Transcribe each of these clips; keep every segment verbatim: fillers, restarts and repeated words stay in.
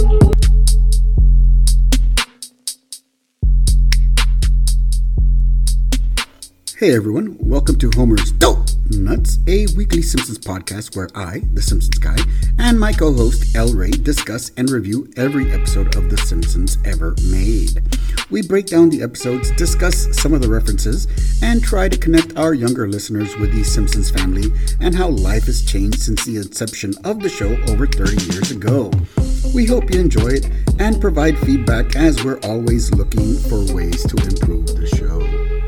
Hey everyone, welcome to Homer's Dope Nuts, a weekly Simpsons podcast where I, the Simpsons guy, and my co-host El Ray discuss and review every episode of The Simpsons ever made. We break down the episodes, discuss some of the references, and try to connect our younger listeners with the Simpsons family and how life has changed since the inception of the show over thirty years ago. We hope you enjoy it and provide feedback as we're always looking for ways to improve the show.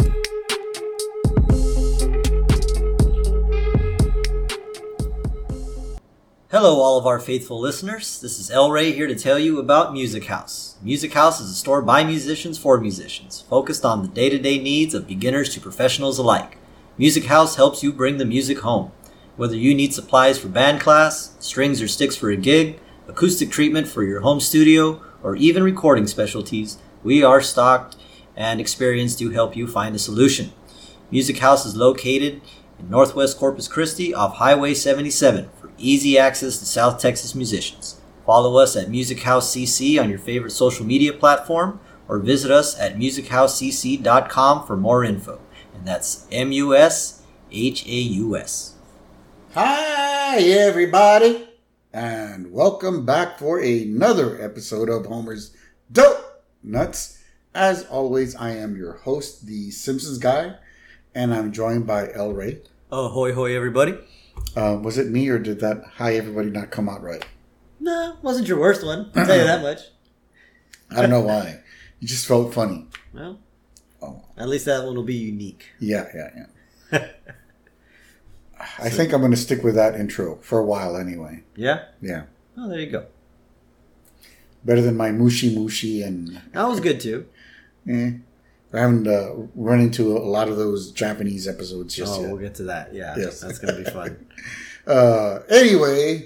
Hello all of our faithful listeners, this is El Ray here to tell you about Music House. Music House is a store by musicians for musicians, focused on the day-to-day needs of beginners to professionals alike. Music House helps you bring the music home. Whether you need supplies for band class, strings or sticks for a gig, acoustic treatment for your home studio, or even recording specialties, we are stocked and experienced to help you find a solution. Music House is located in Northwest Corpus Christi off Highway seventy-seven. Easy access to South Texas musicians. Follow us at Music House C C on your favorite social media platform or visit us at music house c c dot com for more info. And that's M U S H A U S. Hi everybody, and welcome back for another episode of Homer's Dope Nuts. As always, I am your host, the Simpsons guy, and I'm joined by El Ray. Oh, hoy hoy everybody. Uh, was it me or did that hi everybody not come out right? No, wasn't your worst one. I'll tell you that much. I don't know why. It just felt funny. Well, oh. At least that one will be unique. Yeah, yeah, yeah. I so, think I'm going to stick with that intro for a while anyway. Yeah? Yeah. Oh, there you go. Better than my Mushi Mushi and... That was good too. Eh. I haven't uh, run into a lot of those Japanese episodes just oh, yet. We'll get to that. Yeah, yes. That's going to be fun. uh, anyway,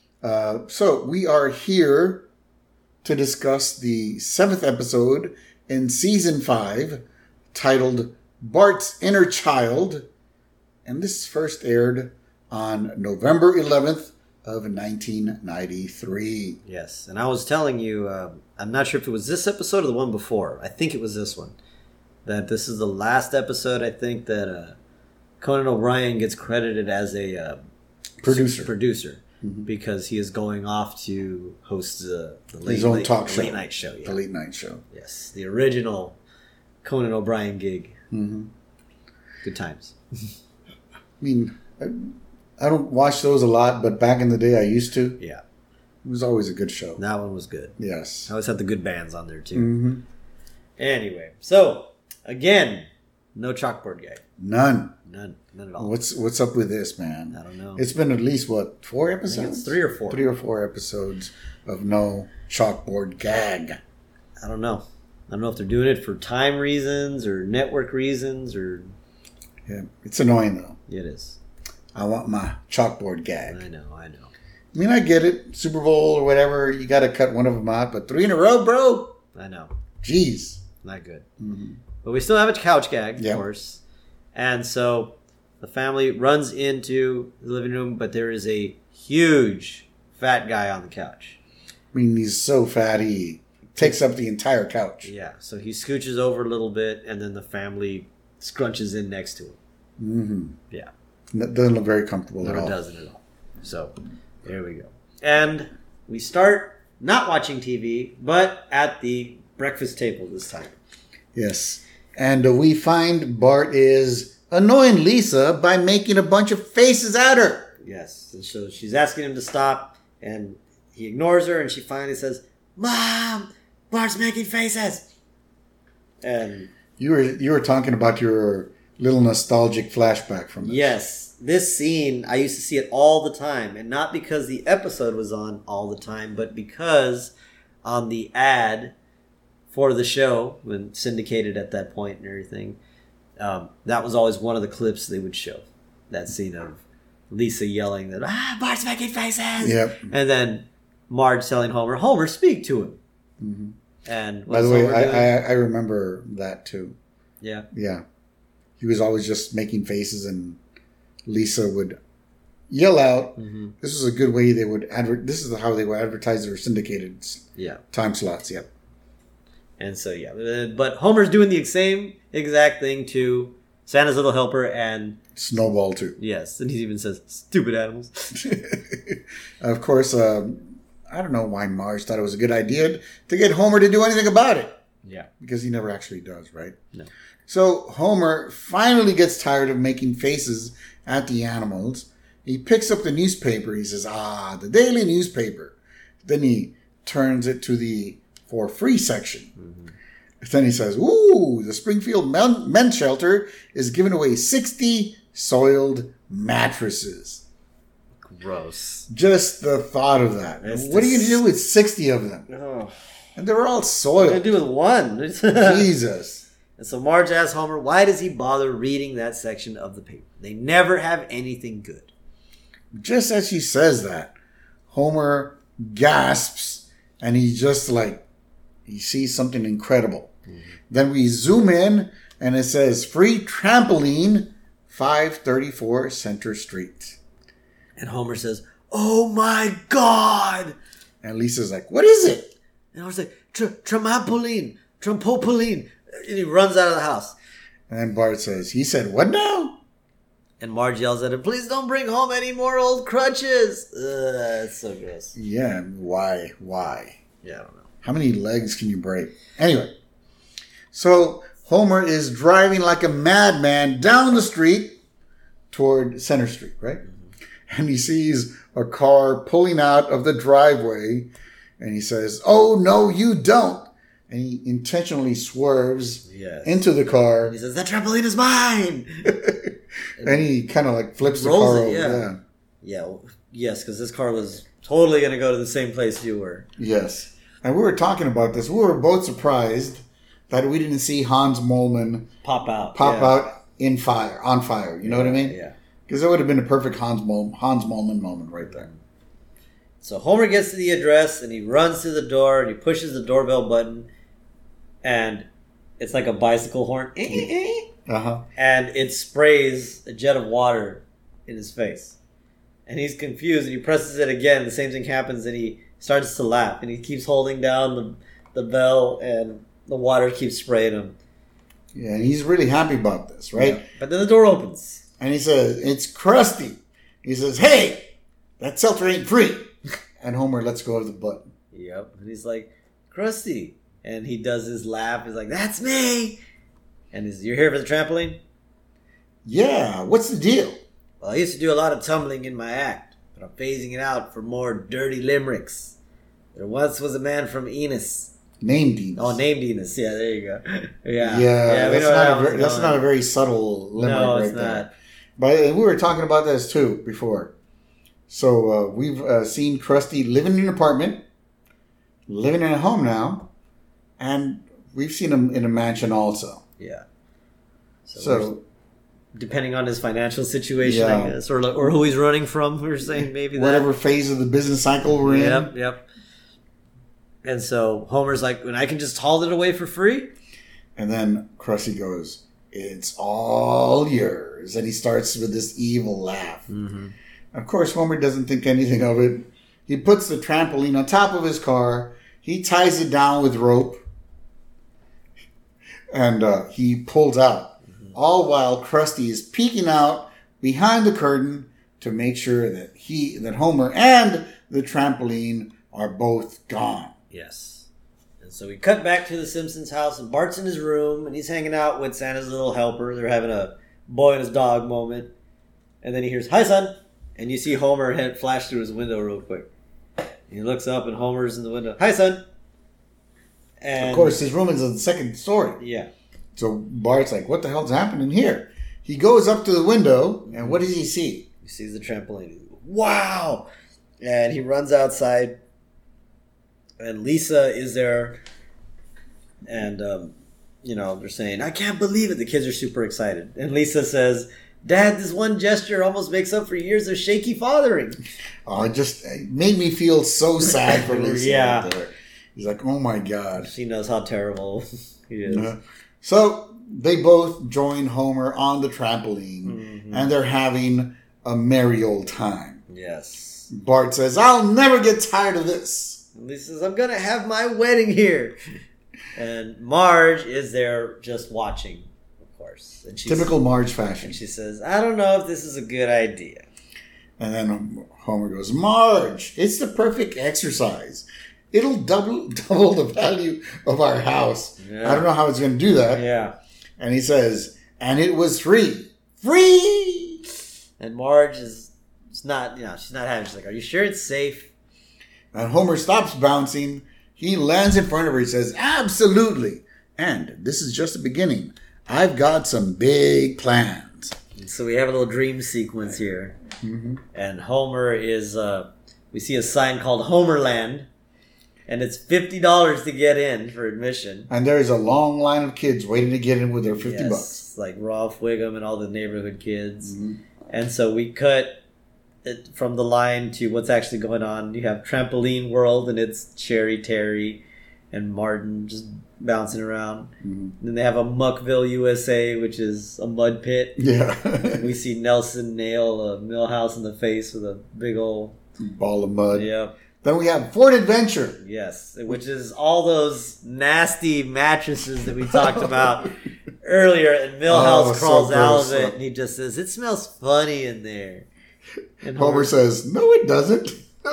uh, so we are here to discuss the seventh episode in season five, titled Bart's Inner Child, and this first aired on November eleventh of nineteen ninety-three. Yes, and I was telling you, uh, I'm not sure if it was this episode or the one before. I think it was this one. That this is the last episode, I think, that uh, Conan O'Brien gets credited as a uh, producer. Producer, mm-hmm. because he is going off to host the, the late, his own late, talk the show, late night show. Yeah. The late night show. Yes, the original Conan O'Brien gig. Mm-hmm. Good times. I mean, I, I don't watch those a lot, but back in the day, I used to. Yeah, it was always a good show. That one was good. Yes, I always had the good bands on there too. Mm-hmm. Anyway, so. Again, no chalkboard guy. None. None. None at all. What's what's up with this, man? I don't know. It's been at least, what, four episodes? It's three or four. Three or four episodes of no chalkboard gag. I don't know. I don't know if they're doing it for time reasons or network reasons or... Yeah, it's annoying, though. It is. I want my chalkboard gag. I know, I know. I mean, I get it. Super Bowl or whatever, you got to cut one of them out, but three in a row, bro? I know. Jeez. Not good. Mm-hmm. But we still have a couch gag, of yep. course. And so the family runs into the living room, but there is a huge fat guy on the couch. I mean, he's so fat, he takes up the entire couch. Yeah, so he scooches over a little bit, and then the family scrunches in next to him. Mm-hmm. Yeah. That doesn't look very comfortable no, at all. No, it doesn't at all. So, there we go. And we start not watching T V, but at the breakfast table this time. Yes. And uh, we find Bart is annoying Lisa by making a bunch of faces at her. Yes. And so she's asking him to stop, and he ignores her, and she finally says, "Mom, Bart's making faces." And you were you were talking about your little nostalgic flashback from this. Yes. This scene, I used to see it all the time, and not because the episode was on all the time, but because on the ad for the show, when syndicated at that point and everything, um, that was always one of the clips they would show. That scene of Lisa yelling that, "Ah, Bart's making faces!" Yep. And then Marge telling Homer, "Homer, speak to him." Mm-hmm. And by the way, I, I I remember that too. Yeah. Yeah. He was always just making faces, and Lisa would yell out. Mm-hmm. This is a good way they would adver- This is how they would advertise their syndicated yeah. time slots. Yep. And so, yeah. But Homer's doing the same exact thing to Santa's Little Helper and... Snowball, too. Yes. And he even says, stupid animals. Of course, um, I don't know why Marge thought it was a good idea to get Homer to do anything about it. Yeah. Because he never actually does, right? No. So Homer finally gets tired of making faces at the animals. He picks up the newspaper. He says, ah, the daily newspaper. Then he turns it to the for free section. Mm-hmm. Then he says, ooh, the Springfield Men- Men's Shelter is giving away sixty soiled mattresses. Gross. Just the thought of that. That's what dis- are you going to do with sixty of them? Oh. And they were all soiled. What do you do with one? Jesus. And so Marge asks Homer, why does he bother reading that section of the paper? They never have anything good. Just as she says that, Homer gasps and he just like, he sees something incredible. Mm-hmm. Then we zoom in and it says free trampoline, five thirty-four Center Street. And Homer says, oh my God. And Lisa's like, what is it? And Homer's like, trampoline, trampoline. And he runs out of the house. And Bart says, he said, what now? And Marge yells at him, please don't bring home any more old crutches. Ugh, it's so gross. Yeah, why? Why? Yeah, I don't know. How many legs can you break? Anyway, so Homer is driving like a madman down the street toward Center Street, right? Mm-hmm. And he sees a car pulling out of the driveway and he says, oh, no, you don't. And he intentionally swerves yes. into the car. And he says, that trampoline is mine. And he kind of like flips the car over. Yeah. Yeah. yeah well, yes, because this car was totally going to go to the same place you were. Yes. And we were talking about this. We were both surprised that we didn't see Hans Moleman pop out. Pop yeah. out in fire, on fire. You know yeah, what I mean? Yeah. Because it would have been a perfect Hans, Mol- Hans Moleman moment right there. So Homer gets to the address and he runs to the door and he pushes the doorbell button and it's like a bicycle horn. Uh-huh. And it sprays a jet of water in his face. And he's confused and he presses it again. The same thing happens and he starts to laugh. And he keeps holding down the, the bell and the water keeps spraying him. Yeah, and he's really happy about this, right? Yeah. But then the door opens. And he says, it's Krusty. He says, hey, that shelter ain't free. And Homer lets go of the button. Yep. And he's like, Krusty. And he does his laugh. He's like, that's me. And he's, you're here for the trampoline? Yeah, what's the deal? Well, I used to do a lot of tumbling in my act, but I'm phasing it out for more dirty limericks. There once was a man from Enos. Named Enos. Oh, named Enos. Yeah, there you go. Yeah, yeah, yeah we that's, know not, that a very, that's not a very subtle limerick no, right it's there. Not. But we were talking about this too before. So uh, we've uh, seen Krusty living in an apartment, living in a home now, and we've seen him in a mansion also. Yeah. So, so depending on his financial situation, yeah. I guess, or or who he's running from, we're saying maybe that. Whatever phase of the business cycle we're yep, in. Yep, yep. And so Homer's like, when I can just haul it away for free? And then Krusty goes, it's all yours. And he starts with this evil laugh. Mm-hmm. Of course, Homer doesn't think anything of it. He puts the trampoline on top of his car. He ties it down with rope. And uh, he pulls out. Mm-hmm. All while Krusty is peeking out behind the curtain to make sure that he, that Homer and the trampoline are both gone. Yes. And so we cut back to the Simpsons' house, and Bart's in his room, and he's hanging out with Santa's little helper. They're having a boy and his dog moment. And then he hears, hi, son. And you see Homer head flash through his window real quick. He looks up, and Homer's in the window. Hi, son. And of course, his room is on the second story. Yeah. So Bart's like, what the hell's happening here? He goes up to the window, and what does he see? He sees the trampoline. Wow! And he runs outside, and Lisa is there, and, um, you know, they're saying, I can't believe it. The kids are super excited. And Lisa says, Dad, this one gesture almost makes up for years of shaky fathering. Oh, it just it made me feel so sad for Lisa. Yeah. Right there. He's like, oh my God. She knows how terrible he is. Uh, so they both join Homer on the trampoline, mm-hmm. and they're having a merry old time. Yes. Bart says, I'll never get tired of this. And Lisa says, I'm going to have my wedding here. And Marge is there just watching, of course. And she's, Typical Marge fashion. And she says, I don't know if this is a good idea. And then Homer goes, Marge, it's the perfect exercise. It'll double double the value of our house. Yeah. I don't know how it's going to do that. Yeah. And he says, and it was free. Free! And Marge is not, you know, she's not having, she's like, are you sure it's safe? And Homer stops bouncing. He lands in front of her. He says, absolutely. And this is just the beginning. I've got some big plans. And so we have a little dream sequence here. Mm-hmm. And Homer is, uh, we see a sign called Homerland. And it's fifty dollars to get in for admission. And there's a long line of kids waiting to get in with their fifty yes, bucks. Like Rolf Wiggum and all the neighborhood kids. Mm-hmm. And so we cut it from the line to what's actually going on. You have Trampoline World, and it's Cherry Terry and Martin just bouncing around. Mm-hmm. Then they have a Muckville, U S A, which is a mud pit. Yeah. We see Nelson nail a Millhouse in the face with a big old ball of mud. Yep. Then we have Fort Adventure. Yes, which is all those nasty mattresses that we talked about earlier. And Millhouse oh, crawls so out of it, and he just says, it smells funny in there. And Homer, Homer says, no, it doesn't.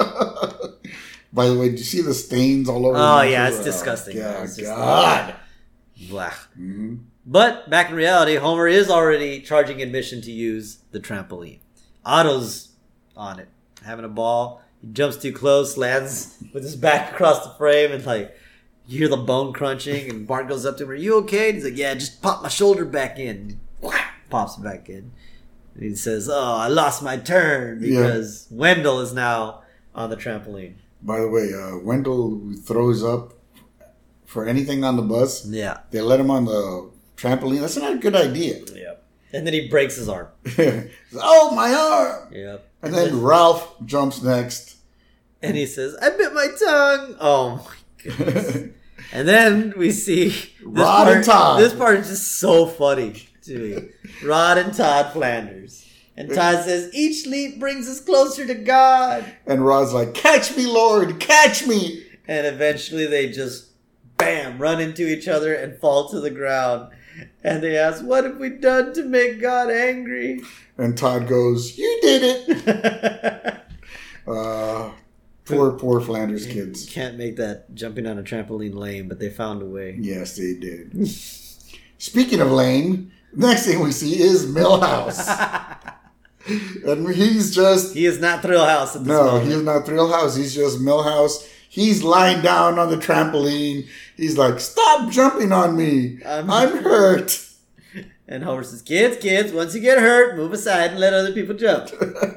By the way, did you see the stains all over? Oh, yeah, it's disgusting. Oh, God. It's just God. Blah. Mm-hmm. But back in reality, Homer is already charging admission to use the trampoline. Otto's on it, having a ball. He jumps too close, lands with his back across the frame, and like you hear the bone crunching. And Bart goes up to him, "Are you okay?" And he's like, "Yeah, just pop my shoulder back in." Pops it back in. And he says, "Oh, I lost my turn because yeah. Wendell is now on the trampoline." By the way, uh, Wendell throws up for anything on the bus. Yeah, they let him on the trampoline. That's not a good idea. Yeah, and then he breaks his arm. Oh, my arm! Yeah. And then Ralph jumps next. And he says, I bit my tongue. Oh, my goodness. And then we see... This Rod part, and Todd. This part is just so funny to me. Rod and Todd Flanders. And Todd says, each leap brings us closer to God. And Rod's like, catch me, Lord, catch me. And eventually they just, bam, run into each other and fall to the ground. And they ask, what have we done to make God angry? And Todd goes, you did it. uh, poor, poor Flanders kids. Can't make that jumping on a trampoline lame, but they found a way. Yes, they did. Speaking of lame, next thing we see is Millhouse. And he's just... He is not Thrill House at this no, moment. No, he is not Thrill House. He's just Millhouse. He's lying down on the trampoline. He's like, stop jumping on me. I'm, I'm hurt. And Homer says, kids, kids, once you get hurt, move aside and let other people jump.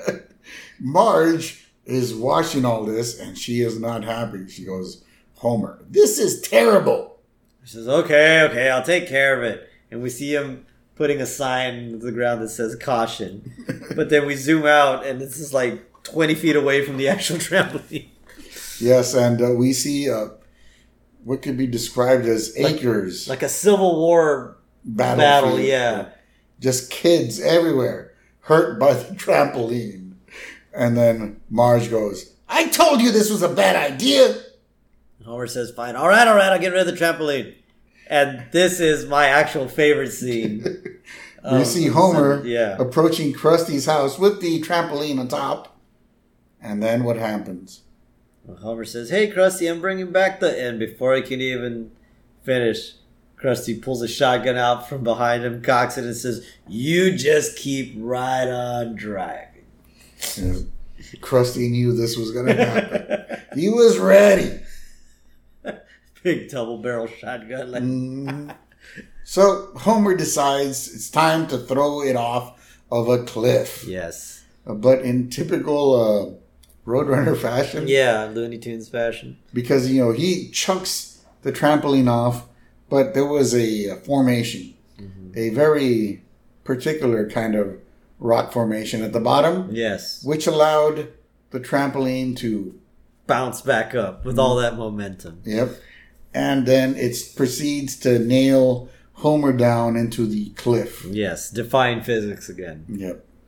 Marge is watching all this, and she is not happy. She goes, Homer, this is terrible. She says, okay, okay, I'll take care of it. And we see him putting a sign on the ground that says caution. But then we zoom out, and this is like twenty feet away from the actual trampoline. Yes, and uh, we see uh, what could be described as acres. Like, like a Civil War battle, yeah. Just kids everywhere, hurt by the trampoline. And then Marge goes, I told you this was a bad idea. Homer says, fine, all right, all right, I'll get rid of the trampoline. And this is my actual favorite scene. You um, see Homer yeah. approaching Krusty's house with the trampoline on top. And then what happens? Well, Homer says, hey, Krusty, I'm bringing back the... And before he can even finish, Krusty pulls a shotgun out from behind him, cocks it, and says, you just keep right on driving. Yeah. Krusty knew this was going to happen. He was ready. Big double-barrel shotgun. Like mm. So Homer decides it's time to throw it off of a cliff. Yes. Uh, but in typical uh, Roadrunner fashion. Yeah, Looney Tunes fashion. Because, you know, he chucks the trampoline off, but there was a, a formation. Mm-hmm. A very particular kind of rock formation at the bottom. Yes. Which allowed the trampoline to bounce back up with mm-hmm. all that momentum. Yep. And then it proceeds to nail Homer down into the cliff. Yes, defying physics again. Yep.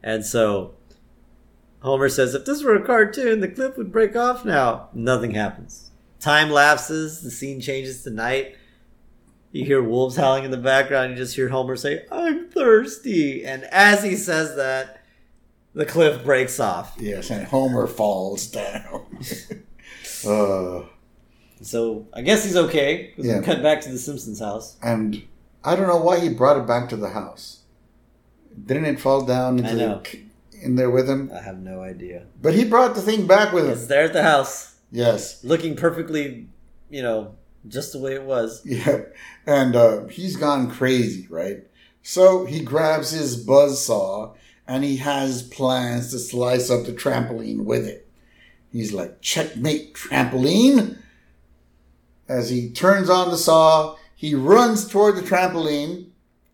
And so Homer says, if this were a cartoon, the clip would break off now. Nothing happens. Time lapses. The scene changes to night. You hear wolves howling in the background. You just hear Homer say, I'm thirsty. And as he says that, the cliff breaks off. Yes, and Homer falls down. uh, so I guess he's okay. Because yeah. we cut back to the Simpsons house. And I don't know why he brought it back to the house. Didn't it fall down into I know. The, in there with him? I have no idea. But he brought the thing back with him. It's there at the house. Yes. Looking perfectly, you know, just the way it was. Yeah. And uh, he's gone crazy, right? So he grabs his buzzsaw and he has plans to slice up the trampoline with it. He's like, checkmate, trampoline. As he turns on the saw, he runs toward the trampoline.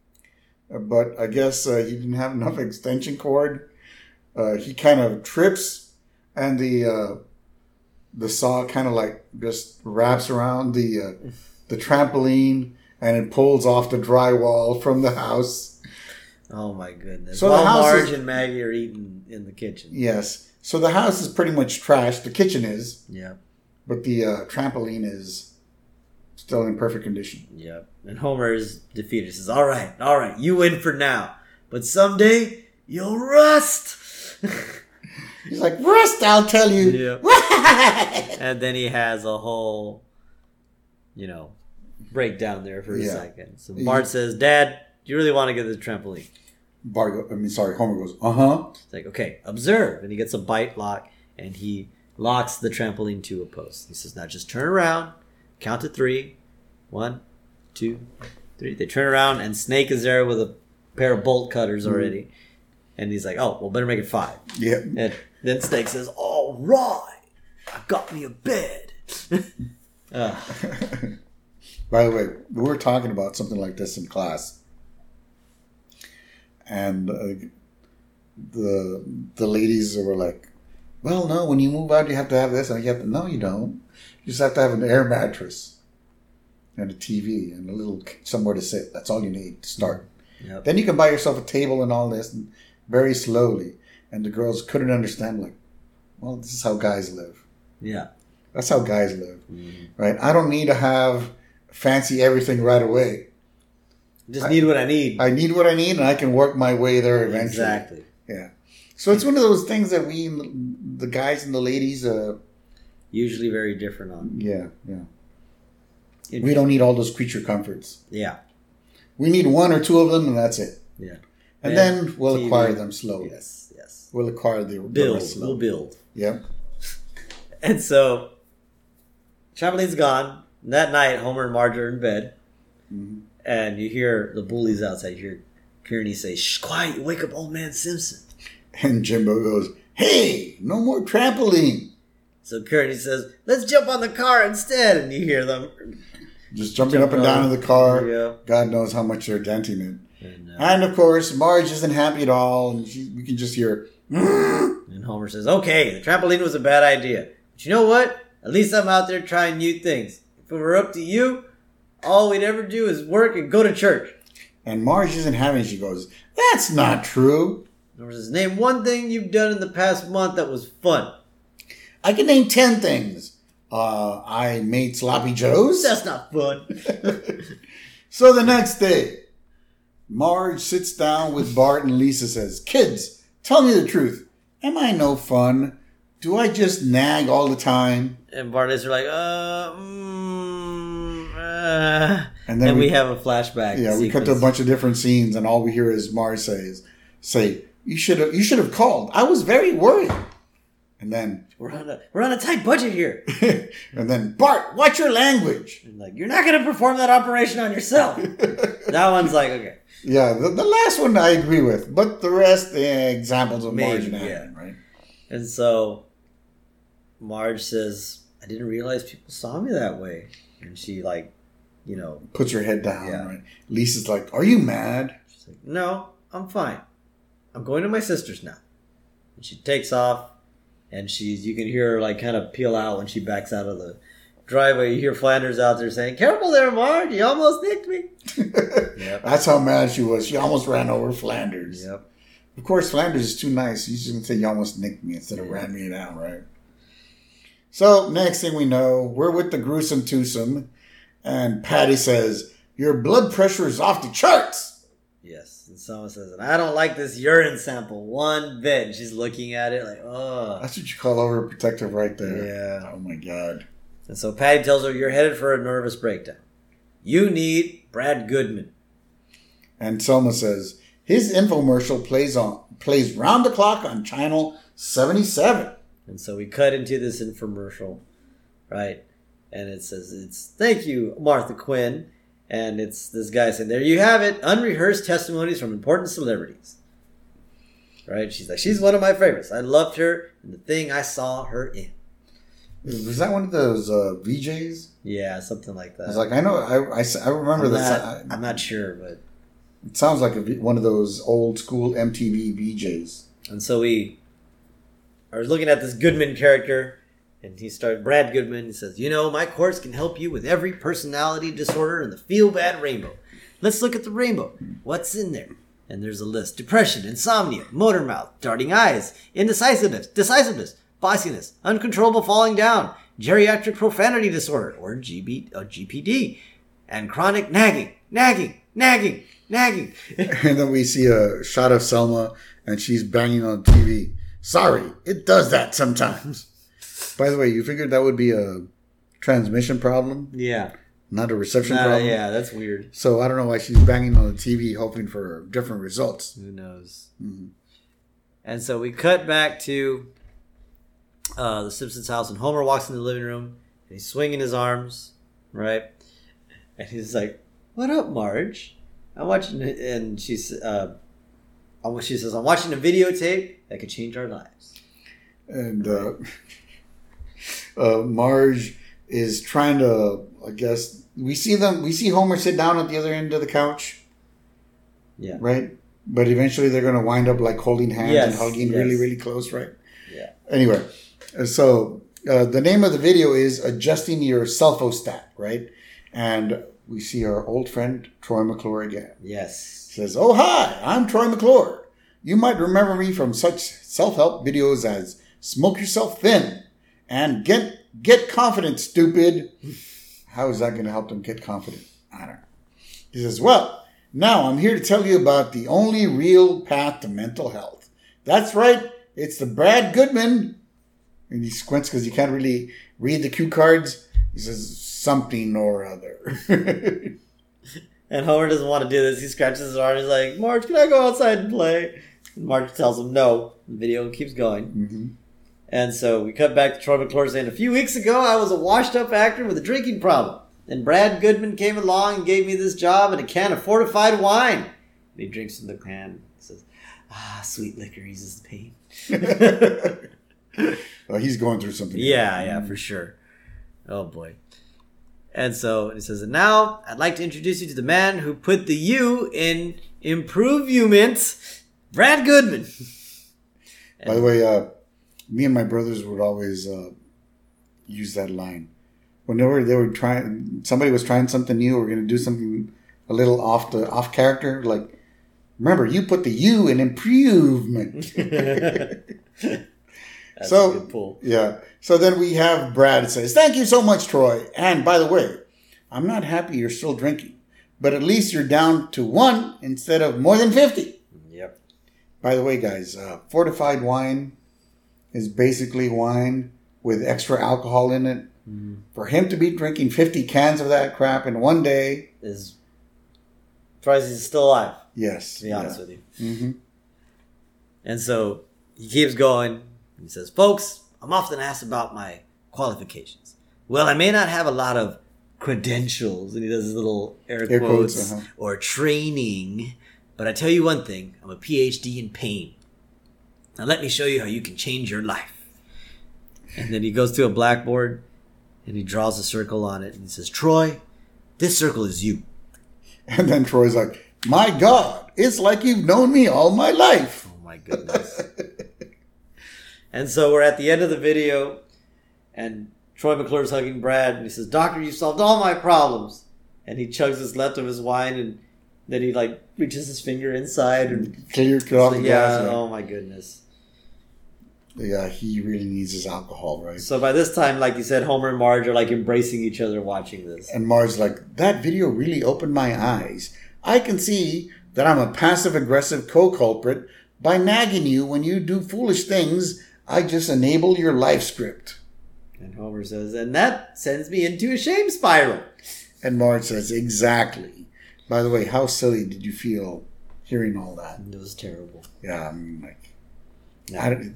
But I guess uh, he didn't have enough extension cord. Uh, he kind of trips and the uh, the saw kind of like just wraps around the uh, the trampoline and it pulls off the drywall from the house. Oh my goodness. So While the house Marge is, and Maggie are eating in the kitchen. Yes. So the house is pretty much trashed. The kitchen is. Yeah. But the uh, trampoline is still in perfect condition. Yep. And Homer is defeated. He says, all right, all right, you win for now. But someday, you'll rust. He's like, rust, I'll tell you. Yep. And then he has a whole, you know, breakdown there for a Yeah. second. So Bart says, Dad, do you really want to get the trampoline? Bart, go- I mean, sorry, Homer goes, uh-huh. It's like, okay, observe. And he gets a bite lock, and he locks the trampoline to a post. He says, now just turn around, count to three. One, two, three. They turn around, and Snake is there with a pair of bolt cutters already. Mm-hmm. And he's like, oh, well, better make it five. Yeah. And then Snake says, all right, I got me a bed. uh. By the way, we were talking about something like this in class. And uh, the the ladies were like, well, no, when you move out, you have to have this. And you have to, no, you don't. You just have to have an air mattress and a T V and a little somewhere to sit. That's all you need to start. Yep. Then you can buy yourself a table and all this, and very slowly. And the girls couldn't understand, like, well, this is how guys live. Yeah. That's how guys live, mm. right? I don't need to have fancy everything right away. Just need I, what I need. I need what I need, and I can work my way there eventually. Exactly. Yeah. So it's one of those things that we, the guys and the ladies, uh, usually very different on. Yeah, yeah. It, we don't need all those creature comforts. Yeah. We need one or two of them, and that's it. Yeah. And, and then we'll T V. Acquire them slowly. Yes, yes. We'll acquire the build. We'll build. Yeah. And so, trampoline's gone. And that night, Homer and Marge are in bed. Mm-hmm. And you hear the bullies outside. You hear Kearney say, shh, quiet, you wake up old man Simpson. And Jimbo goes, hey, no more trampoline. So Kearney says, let's jump on the car instead. And you hear them just jumping up and down in the car. Yeah. God knows how much they're denting it. And, uh, and of course, Marge isn't happy at all. And she, we can just hear, and Homer says, okay, the trampoline was a bad idea. But you know what? At least I'm out there trying new things. If it were up to you, all we'd ever do is work and go to church. And Marge isn't having it. She goes, that's not true. Homer says, name one thing you've done in the past month that was fun. I can name ten things. Uh, I made sloppy joes. That's not fun. So the next day, Marge sits down with Bart and Lisa says, kids, tell me the truth. Am I no fun? Do I just nag all the time? And Bart and Lisa are like, uh, mm, uh. And then and we, we have a flashback. Yeah, sequence. We cut to a bunch of different scenes, and all we hear is Marge says, say, you should have you should have called. I was very worried. And then we're on a we're on a tight budget here. And then Bart, watch your language. And like, you're not going to perform that operation on yourself. That one's like, okay. Yeah, the, the last one I agree with, but the rest, yeah, examples of Marge and yeah. right? And so Marge says, I didn't realize people saw me that way. And she like, you know, puts her head down. Yeah. Right? Lisa's like, are you mad? She's like, no, I'm fine. I'm going to my sister's now. And she takes off. And she's, you can hear her like kind of peel out when she backs out of the driveway. You hear Flanders out there saying, careful there, Marge, you almost nicked me. Yep. That's how mad she was. She almost ran over Flanders. Yep. Of course, Flanders is too nice. He's just going to say, you almost nicked me instead of ran me down, right? So, next thing we know, we're with the gruesome twosome. And Patty says, your blood pressure is off the charts. Yes. And someone says, I don't like this urine sample one bit. And she's looking at it like, oh. That's what you call overprotective right there. Yeah. Oh, my God. And so Patty tells her, you're headed for a nervous breakdown. You need Brad Goodman. And Selma says, his infomercial plays on plays round the clock on channel seventy-seven. And so we cut into this infomercial, right? And it says, it's thank you, Martha Quinn. And it's this guy saying, there you have it, unrehearsed testimonies from important celebrities. Right? She's like, she's one of my favorites. I loved her in the thing I saw her in. Was that one of those uh, V Js? Yeah, something like that. I was like, I know, I, I, I remember I'm this. not, I, I'm not sure, but... It sounds like a, one of those old school M T V V Js. And so we are looking at this Goodman character, and he starts, Brad Goodman, he says, you know, my course can help you with every personality disorder in the feel-bad rainbow. Let's look at the rainbow. What's in there? And there's a list. Depression, insomnia, motor mouth, darting eyes, indecisiveness, decisiveness, bossiness, uncontrollable falling down, geriatric profanity disorder, or G B, or G P D, and chronic nagging, nagging, nagging, nagging. And then we see a shot of Selma, and she's banging on T V. Sorry, it does that sometimes. By the way, you figured that would be a transmission problem? Yeah. Not a reception Not, problem? Yeah, that's weird. So I don't know why she's banging on the T V hoping for different results. Who knows? Mm-hmm. And so we cut back to uh, the Simpsons house, and Homer walks in the living room, and he's swinging his arms, right? And he's like, what up, Marge? I'm watching it, and she's, uh, she says, I'm watching a videotape that could change our lives. And uh, uh, Marge is trying to, I guess, we see them, we see Homer sit down at the other end of the couch. Yeah. Right? But eventually they're going to wind up like holding hands yes, and hugging yes. really, really close, right? Yeah. Anyway, so uh, the name of the video is Adjusting Your Self-O-Stat, right? And we see our old friend Troy McClure again. Yes. Says, oh, hi, I'm Troy McClure. You might remember me from such self-help videos as Smoke Yourself Thin and Get Get Confident, Stupid. How is that going to help them get confident? I don't know. He says, well, now I'm here to tell you about the only real path to mental health. That's right. It's the Brad Goodman. And he squints because he can't really read the cue cards. He says, something or other. And Homer doesn't want to do this. He scratches his arm. He's like, Marge, can I go outside and play? And Marge tells him no. The video keeps going. Mm-hmm. And so we cut back to Troy McClure saying, a few weeks ago, I was a washed-up actor with a drinking problem. And Brad Goodman came along and gave me this job and a can of fortified wine. And he drinks from the can and says, ah, sweet liquor eases the pain. Well, he's going through something. Yeah, yeah, for sure. Oh, boy. And so he says, and now I'd like to introduce you to the man who put the U in improvement, Brad Goodman. By the way, uh, me and my brothers would always uh, use that line. Whenever they were trying, somebody was trying something new or going to do something a little off the off character, like, remember, you put the U in improvement. That's so, a good pull. Yeah. So then we have Brad says, thank you so much, Troy. And by the way, I'm not happy you're still drinking, but at least you're down to one instead of more than fifty. Yep. By the way, guys, uh, fortified wine is basically wine with extra alcohol in it. Mm-hmm. For him to be drinking fifty cans of that crap in one day is surprised he's still alive. Yes. To be honest yeah. with you. Mm-hmm. And so he keeps going. He says, folks, I'm often asked about my qualifications. Well, I may not have a lot of credentials, and he does his little air, air quotes, quotes uh-huh. or training, but I tell you one thing, I'm a P H D in pain. Now let me show you how you can change your life. And then he goes to a blackboard, and he draws a circle on it, and he says, Troy, this circle is you. And then Troy's like, my God, it's like you've known me all my life. Oh, my goodness. And so we're at the end of the video, and Troy McClure's hugging Brad, and he says, Doctor, you solved all my problems. And he chugs his left of his wine, and Then he like reaches his finger inside and clear cut off so, the yeah. glass. Yeah. Oh my goodness. Yeah, he really needs his alcohol, right? So by this time, like you said, Homer and Marge are like embracing each other watching this. And Marge's like, that video really opened my eyes. I can see that I'm a passive-aggressive co-culprit. By nagging you when you do foolish things, I just enable your life script. And Homer says, and that sends me into a shame spiral. And Marge says, exactly. By the way, how silly did you feel hearing all that? It was terrible. Yeah, I mean, like... Yeah. I don't,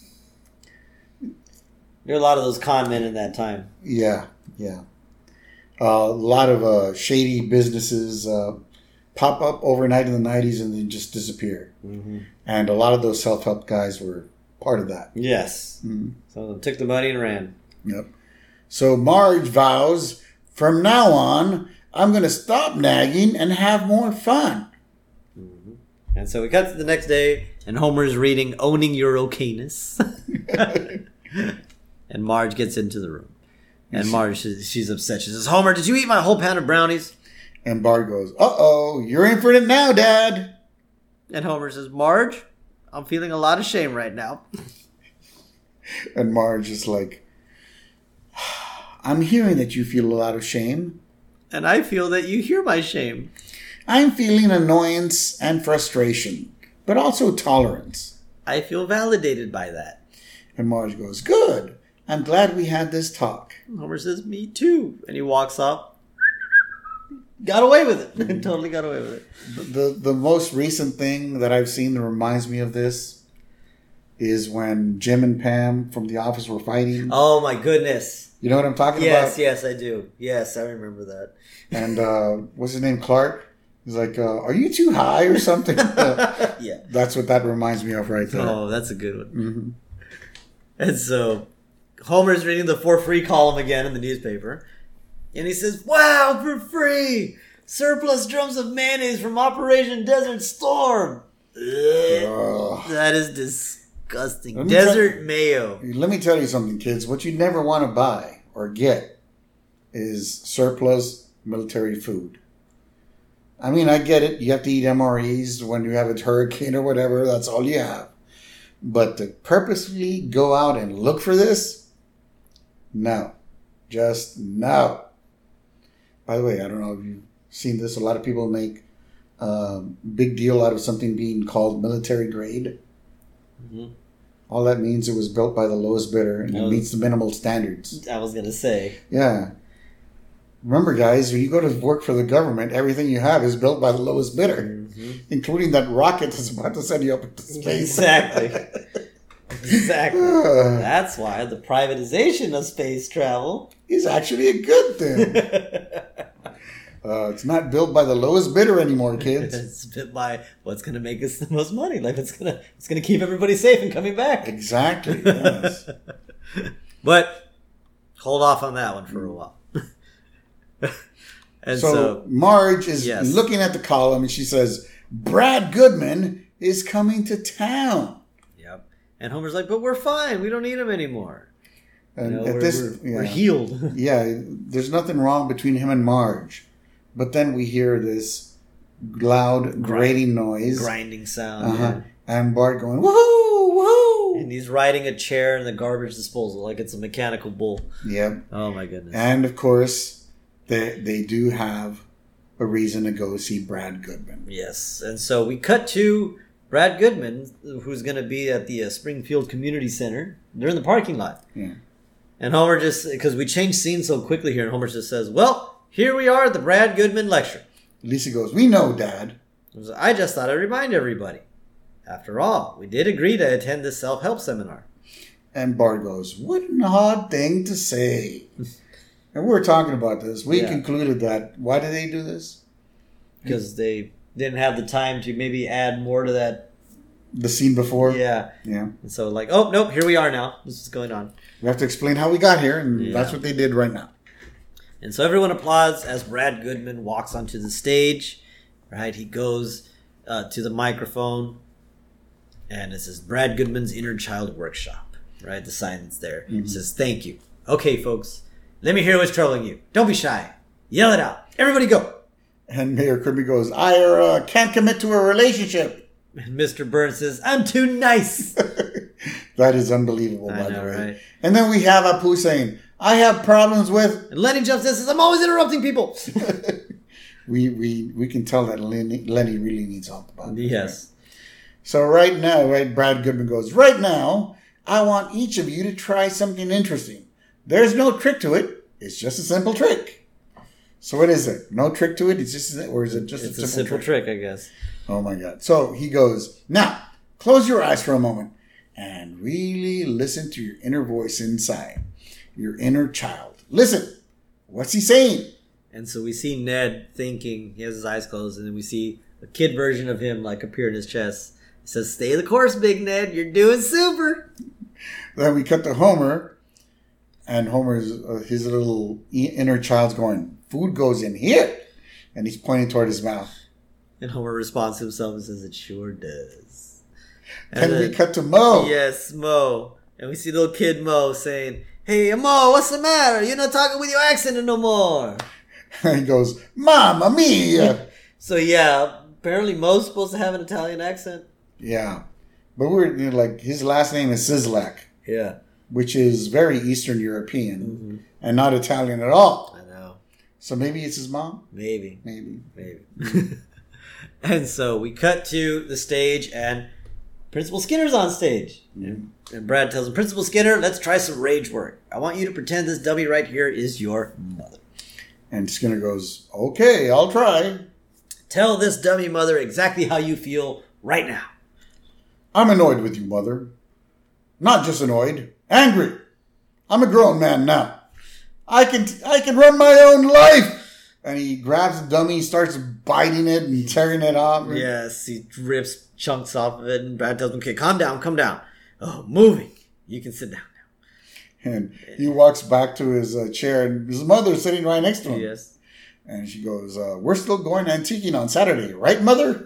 there were a lot of those con men in that time. Yeah, yeah. Uh, a lot of uh, shady businesses uh, pop up overnight in the nineties and then just disappear. Mm-hmm. And a lot of those self-help guys were part of that. Yes. Mm-hmm. Some of them took the money and ran. Yep. So Marge vows, from now on, I'm going to stop nagging and have more fun. Mm-hmm. And so we cut to the next day, and Homer's reading Owning Your Okayness. And Marge gets into the room. And Marge, she's upset. She says, Homer, did you eat my whole pan of brownies? And Bart goes, uh-oh, you're in for it now, Dad. And Homer says, Marge, I'm feeling a lot of shame right now. And Marge is like, I'm hearing that you feel a lot of shame. And I feel that you hear my shame. I'm feeling annoyance and frustration, but also tolerance. I feel validated by that. And Marge goes, good. I'm glad we had this talk. Homer says, me too. And he walks off. Got away with it. Totally got away with it. The the most recent thing that I've seen that reminds me of this is when Jim and Pam from The Office were fighting. Oh, my goodness. You know what I'm talking yes, about? Yes, yes, I do. Yes, I remember that. And uh, what's his name? Clark? He's like, uh, are you too high or something? uh, yeah. That's what that reminds me of right there. Oh, that's a good one. Mm-hmm. And so Homer's reading the for free column again in the newspaper. And he says, wow, for free! Surplus drums of mayonnaise from Operation Desert Storm. Ugh, that is disgusting. Desert tell, mayo. Let me tell you something, kids. What you never want to buy or get is surplus military food. I mean, I get it. You have to eat M R Es when you have a hurricane or whatever. That's all you have. But to purposely go out and look for this? No. Just no. By the way, I don't know if you've seen this. A lot of people make a um, big deal out of something being called military grade. Mm-hmm. All that means it was built by the lowest bidder and was, it meets the minimal standards. I was going to say. Yeah. Remember, guys, when you go to work for the government, everything you have is built by the lowest bidder, mm-hmm. including that rocket that's about to send you up into space. Exactly. Exactly. Uh, that's why the privatization of space travel is actually a good thing. uh, it's not built by the lowest bidder anymore, kids. It's built by what's going to make us the most money. Like it's going to it's going to keep everybody safe and coming back. Exactly. Yes. But hold off on that one for a while. And so, so Marge is yes. looking at the column and she says, Brad Goodman is coming to town. Yep. And Homer's like, but we're fine. We don't need him anymore. And you know, at we're, this, we're, yeah. we're healed. Yeah, there's nothing wrong between him and Marge. But then we hear this loud grating noise. Grinding sound. Uh-huh. Yeah. And Bart going, woohoo, woohoo. And he's riding a chair in the garbage disposal like it's a mechanical bull. Yep. Oh, my goodness. And, of course, they, they do have a reason to go see Brad Goodman. Yes. And so we cut to Brad Goodman, who's going to be at the uh, Springfield Community Center. They're in the parking lot. Yeah. And Homer just, because we changed scenes so quickly here, and Homer just says, well, here we are at the Brad Goodman lecture. Lisa goes, we know, Dad. I just thought I'd remind everybody. After all, we did agree to attend this self-help seminar. And Bart goes, what an odd thing to say. And we were talking about this. We yeah. concluded that, why did they do this? Because they didn't have the time to maybe add more to that. The scene before? Yeah. Yeah. And so like, oh, nope, here we are now. This is going on. We have to explain how we got here, and yeah. that's what they did right now. And so everyone applauds as Brad Goodman walks onto the stage. Right? He goes uh, to the microphone, and it says, Brad Goodman's Inner Child Workshop. Right? The sign that's there. Mm-hmm. It says, thank you. Okay, folks. Let me hear what's troubling you. Don't be shy. Yell it out. Everybody go. And Mayor Kirby goes, I uh, can't commit to a relationship. And Mister Burns says, I'm too nice. That is unbelievable, I by know, the way. right? And then we have Apu saying, I have problems with... And Lenny jumps in and says, I'm always interrupting people. we, we we can tell that Lenny, Lenny really needs help about this. Yes. Right? So right now, right, Brad Goodman goes, right now, I want each of you to try something interesting. There's no trick to it. It's just a simple trick. So what is it? No trick to it? It's just, or is it just it's a simple, a simple trick? trick, I guess. Oh my God. So he goes, now, close your eyes for a moment and really listen to your inner voice inside, your inner child. Listen. What's he saying? And so we see Ned thinking, he has his eyes closed, and then we see a kid version of him like appear in his chest. He says, stay the course, Big Ned. You're doing super. Then we cut to Homer, and Homer's, uh, his little inner child's going, food goes in here. And he's pointing toward his mouth. And Homer responds to himself and says, it sure does. And, and then we cut to Mo. Yes, Mo. And we see little kid Mo saying, hey, Mo, what's the matter? You're not talking with your accent no more. And he goes, Mamma mia. So, yeah, apparently Mo's supposed to have an Italian accent. Yeah. But we're you know, like, his last name is Sislak. Yeah. Which is very Eastern European mm-hmm. and not Italian at all. I know. So maybe it's his mom? Maybe. Maybe. Maybe. And so we cut to the stage, and Principal Skinner's on stage. Mm-hmm. And Brad tells him, Principal Skinner, let's try some rage work. I want you to pretend this dummy right here is your mother. And Skinner goes, okay, I'll try. Tell this dummy mother exactly how you feel right now. I'm annoyed with you, Mother. Not just annoyed, angry. I'm a grown man now. I can I can run my own life. And he grabs the dummy, starts biting it and tearing it off. Yes, he rips chunks off of it, and Brad tells him, okay, calm down, calm down. Oh, moving. You can sit down now. And he walks back to his uh, chair, and his mother's sitting right next to him. Yes. And she goes, uh, we're still going antiquing on Saturday, right, Mother?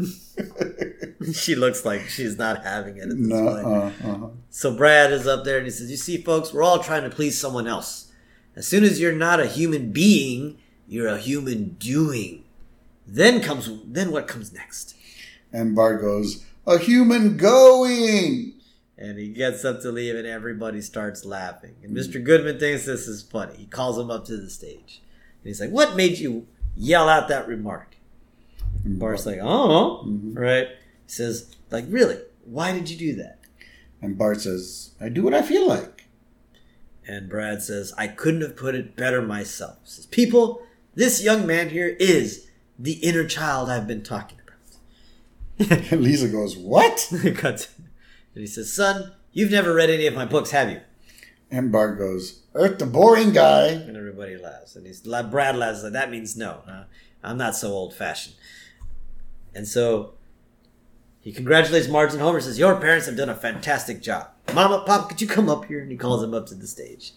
She looks like she's not having it at this no, point. Uh, uh-huh. So Brad is up there, and he says, you see, folks, we're all trying to please someone else. As soon as you're not a human being, you're a human doing. Then comes, then what comes next? And Bart goes, a human going. And he gets up to leave, and everybody starts laughing. And Mister Goodman thinks this is funny. He calls him up to the stage. And he's like, what made you yell out that remark? And Bart's like, oh, mm-hmm. right? He says, like, really? Why did you do that? And Bart says, I do what I feel like. And Brad says, I couldn't have put it better myself. He says, people, this young man here is the inner child I've been talking about. And Lisa goes, what? Cuts. And he says, son, you've never read any of my books, have you? And Bart goes, Earth the boring guy. And everybody laughs. And he's Brad laughs like, that means no. Huh? I'm not so old-fashioned. And so he congratulates Marge and Homer and says, your parents have done a fantastic job. Mama, Pop, could you come up here? And he calls him up to the stage.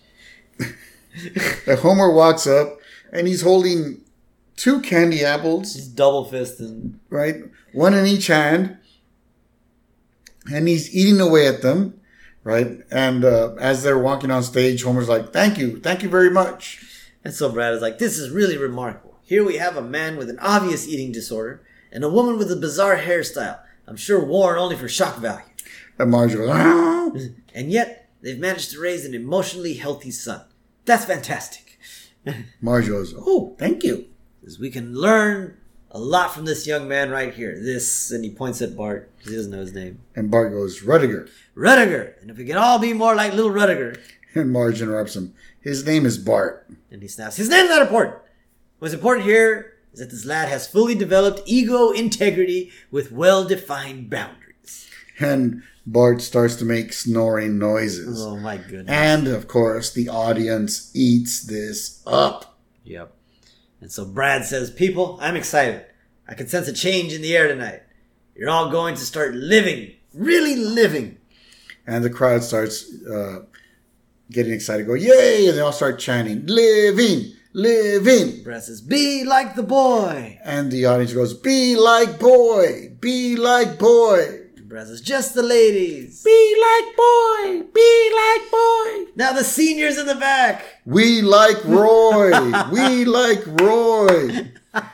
And Homer walks up, and he's holding two candy apples. He's double fisting. Right? One in each hand. And he's eating away at them. Right? And uh, as they're walking on stage, Homer's like, thank you. Thank you very much. And so Brad is like, this is really remarkable. Here we have a man with an obvious eating disorder and a woman with a bizarre hairstyle. I'm sure worn only for shock value. And Marge goes, ah. And yet, they've managed to raise an emotionally healthy son. That's fantastic. Marge goes, oh, thank you. Because we can learn a lot from this young man right here. This, and he points at Bart, because he doesn't know his name. And Bart goes, Rudiger. Rudiger. And if we can all be more like little Rudiger. And Marge interrupts him. His name is Bart. And he snaps, his name's not important. What's important here is that this lad has fully developed ego integrity with well-defined boundaries. And Bart starts to make snoring noises. Oh, my goodness. And, of course, the audience eats this up. Yep. And so Brad says, people, I'm excited. I can sense a change in the air tonight. You're all going to start living, really living. And the crowd starts uh, getting excited, go, yay! And they all start chanting, living, living. Brad says, be like the boy. And the audience goes, be like boy, be like boy. Brad says, just the ladies. Be like boy, be like boy. Now the seniors in the back. We like Roy, we like Roy.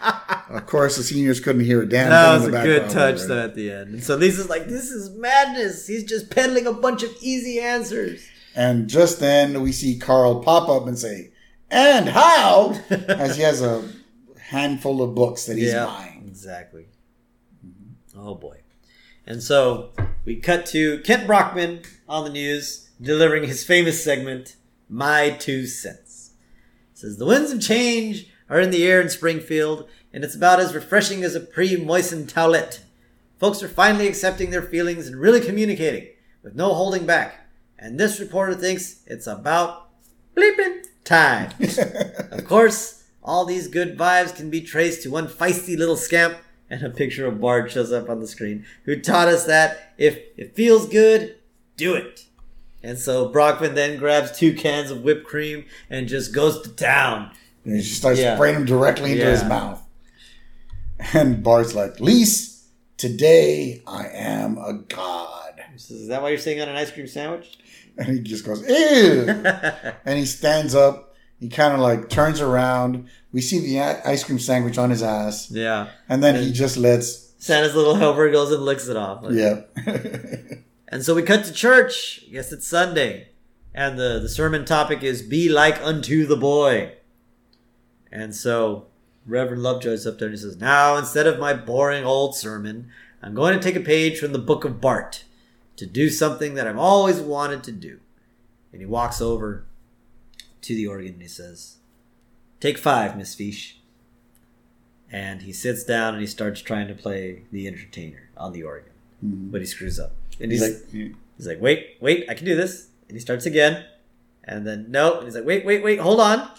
Of course, the seniors couldn't hear a damn That thing was in the a good background. touch, though, at the end. And so Lisa's like, this is madness. He's just peddling a bunch of easy answers. And just then, we see Carl pop up and say, "And how?" as he has a handful of books that he's yeah, buying. Exactly. Mm-hmm. Oh, boy. And so we cut to Kent Brockman on the news delivering his famous segment, My Two Cents. It says, the winds of change are in the air in Springfield, and it's about as refreshing as a pre-moistened towelette. Folks are finally accepting their feelings and really communicating with no holding back. And this reporter thinks it's about bleeping time. Of course, all these good vibes can be traced to one feisty little scamp, and a picture of Bart shows up on the screen, who taught us that if it feels good, do it. And so Brockman then grabs two cans of whipped cream and just goes to town. And he starts Yeah. spraying them directly into Yeah. his mouth. And Bart's like, "Lise, today I am a god." He says, is that why you're sitting on an ice cream sandwich? And he just goes, "Ew." And he stands up. He kind of like turns around. We see the i- ice cream sandwich on his ass. Yeah. And then he just lets... Santa's little helper goes and licks it off. Yeah. And so we cut to church. I guess it's Sunday. And the, the sermon topic is Be Like Unto the Boy. And so Reverend Lovejoy's up there and he says, now, instead of my boring old sermon, I'm going to take a page from the book of Bart to do something that I've always wanted to do. And he walks over to the organ and he says, take five, Miss Fish. And he sits down and he starts trying to play the entertainer on the organ. Mhm. But he screws up. And He's he's, like, he's like, wait, wait, I can do this. And he starts again. And then, no. And he's like, wait, wait, wait, hold on.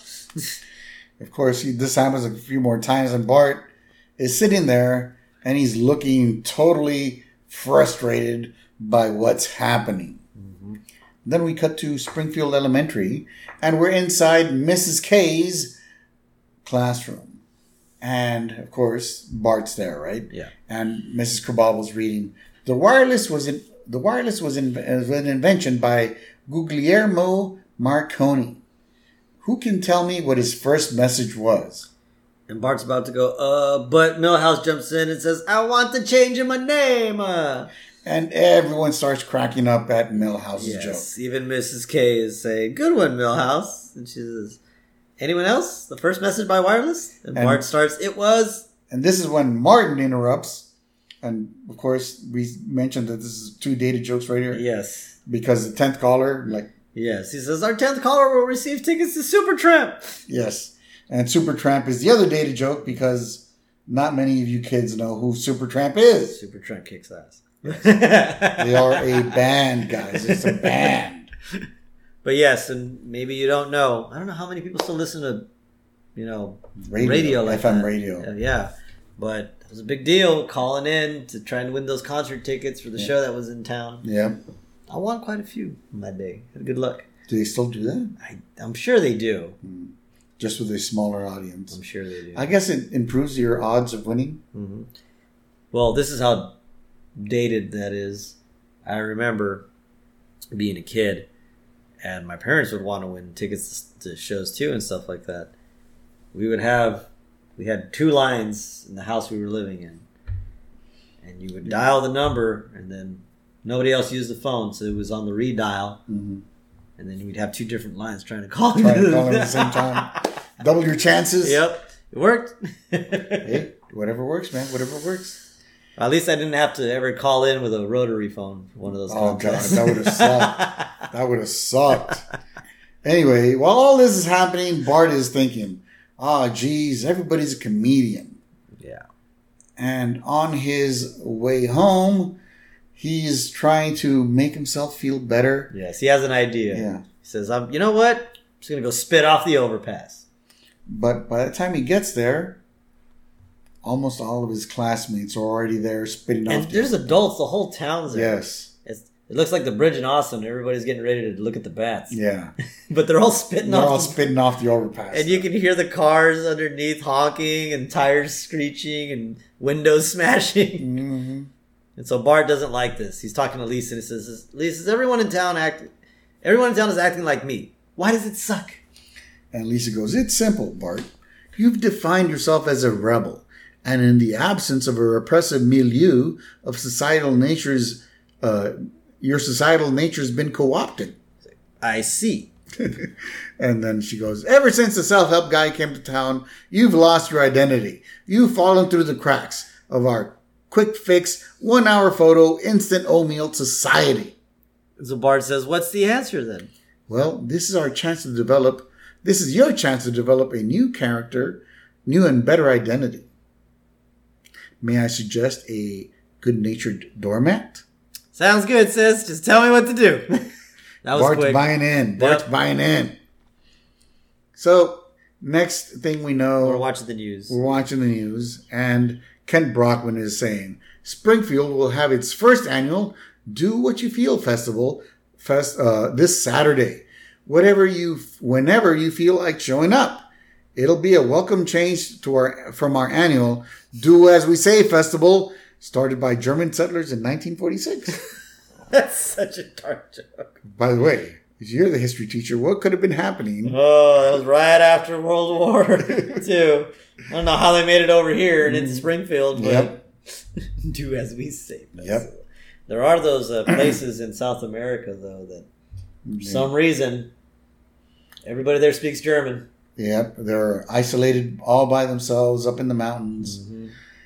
of course, he, this happens a few more times. And Bart is sitting there and he's looking totally frustrated by what's happening. Mm-hmm. Then we cut to Springfield Elementary, and we're inside Missus K's classroom. And, of course, Bart's there, right? Yeah. And Missus Krabappel's reading. The wireless was in, the wireless was, in, was an invention by Guglielmo Marconi. Who can tell me what his first message was? And Bart's about to go, uh, but Millhouse jumps in and says, I want to change my name. Uh. And everyone starts cracking up at Millhouse's Yes, joke. even Missus K is saying, good one, Millhouse. And she says, anyone else? The first message by wireless? And, And- Bart starts, it was. And this is when Martin interrupts. And, of course, we mentioned that this is two dated jokes right here. Yes. Because the tenth caller, like, Yes. He says, our tenth caller will receive tickets to Supertramp. yes. And Supertramp is the other dated joke because not many of you kids know who Supertramp is. Supertramp kicks ass. They are a band, guys. It's a band. But yes, and maybe you don't know. I don't know how many people still listen to, you know, Radio, radio, like F M that. radio. Uh, yeah, but it was a big deal calling in to try and win those concert tickets for the Yeah. show that was in town. Yeah. I won quite a few on that day. Had good luck. Do they still do that? I, I'm sure they do. Just with a smaller audience. I'm sure they do. I guess it improves your odds of winning. hmm Well, this is how dated that is. I remember being a kid, and my parents would want to win tickets to shows too and stuff like that. We would have, we had two lines in the house we were living in, and you would dial the number, and then nobody else used the phone, so it was on the redial, Mm-hmm. and then we'd have two different lines trying to call. Try to call them at the same time. Double your chances. Yep, it worked. Hey, whatever works, man. Whatever works. At least I didn't have to ever call in with a rotary phone for one of those Oh, God. contests. That would have sucked. That would have sucked. Anyway, while all this is happening, Bart is thinking, ah, geez, everybody's a comedian. Yeah. And on his way home, he's trying to make himself feel better. Yes, he has an idea. Yeah. He says, um, you know what? I'm just going to go spit off the overpass. But by the time he gets there, almost all of his classmates are already there spitting And off. there's adults. The whole town's there. Yes. It's, it looks like the bridge in Austin. Everybody's getting ready to look at the bats. Yeah. But they're all spitting They're off. all the- spitting off the overpass. and you can hear the cars underneath honking and tires screeching and windows smashing. Mm-hmm. And so Bart doesn't like this. He's talking to Lisa and he says, Lisa, is everyone in town act? Everyone in town is acting like me. Why does it suck? And Lisa goes, it's simple, Bart. You've defined yourself as a rebel. And in the absence of a repressive milieu of societal nature's, uh, your societal nature's been co-opted. I see. And then she goes, ever since the self-help guy came to town, you've lost your identity. You've fallen through the cracks of our quick fix, one hour photo, instant oatmeal society. So Bart says, what's the answer then? Well, this is our chance to develop, this is your chance to develop a new character, new and better identity. May I suggest a good-natured doormat? Sounds good, sis. Just tell me what to do. That was Bart's quick. buying in. Bart's Yep. buying in. So, next thing we know... We're watching the news. We're watching the news, and Kent Brockman is saying, Springfield will have its first annual Do What You Feel festival fest, uh, this Saturday. Whatever you, whenever you feel like showing up. It'll be a welcome change to our from our annual Do As We Say festival, started by German settlers in nineteen forty-six. That's such a dark joke. By the way, if you're the history teacher, what could have been happening? Oh, that was right after World War Two. I don't know how they made it over here and into Springfield, but Yep. Do As We Say. Yep. There are those uh, places in South America, though, that for some reason everybody there speaks German. Yep, they're isolated all by themselves up in the mountains. Mm-hmm.